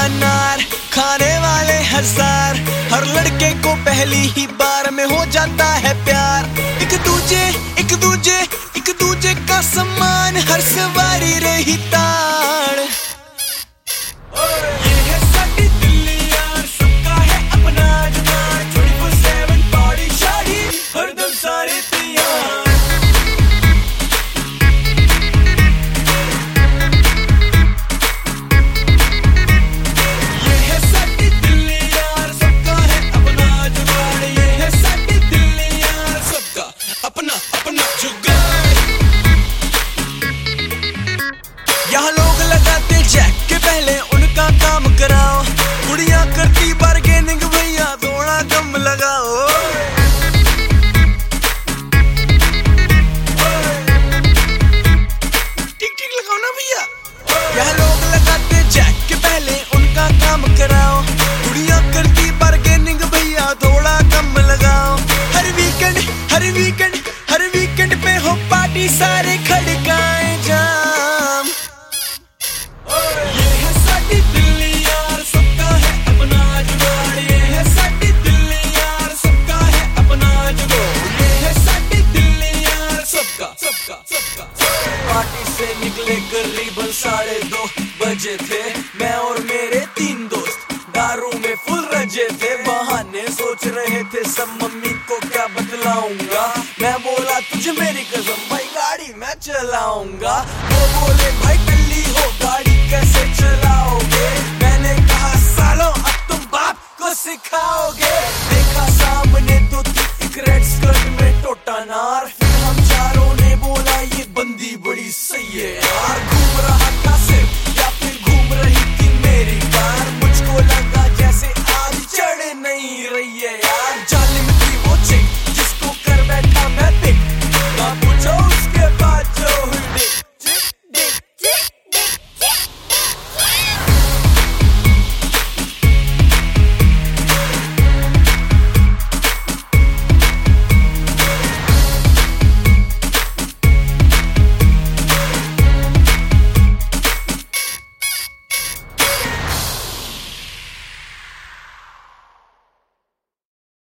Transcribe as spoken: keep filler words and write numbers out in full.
अनार खाने वाले हजार, हर लड़के को पहली ही बार में हो जाता है प्यार। एक दूजे एक दूजे एक दूजे का सम्मान, हर सवारी रही ताड़। ये है साडी दिल्ली यार, सबका है अपना जुगाड़, ट्वेंटी फोर सेवन पार्टी शादी हरदम सारे तैयार। यहाँ लोग लगाते जैक के पहले उनका काम कराओ, कुड़ियाँ करती बार्गेनिंग भैया थोड़ा कम लगाओ। ठीक ठीक लगाओ ना भैया। यहाँ लोग लगाते जैक के पहले उनका काम कराओ, कुड़ियाँ करती बार्गेनिंग भैया थोड़ा कम लगाओ। हर वीकेंड हर वीकेंड हर वीकेंड पे हो पार्टी, सारे खड़काए जाम। पार्टी से निकले करीबन साढ़े दो बजे थे, मैं और मेरे तीन दोस्त दारू में फुल रजे थे। बहाने सोच रहे थे सब, मम्मी को क्या बतलाऊंगा। मैं बोला तुझे मेरी कसम भाई गाड़ी मैं चलाऊंगा, वो बोले भाई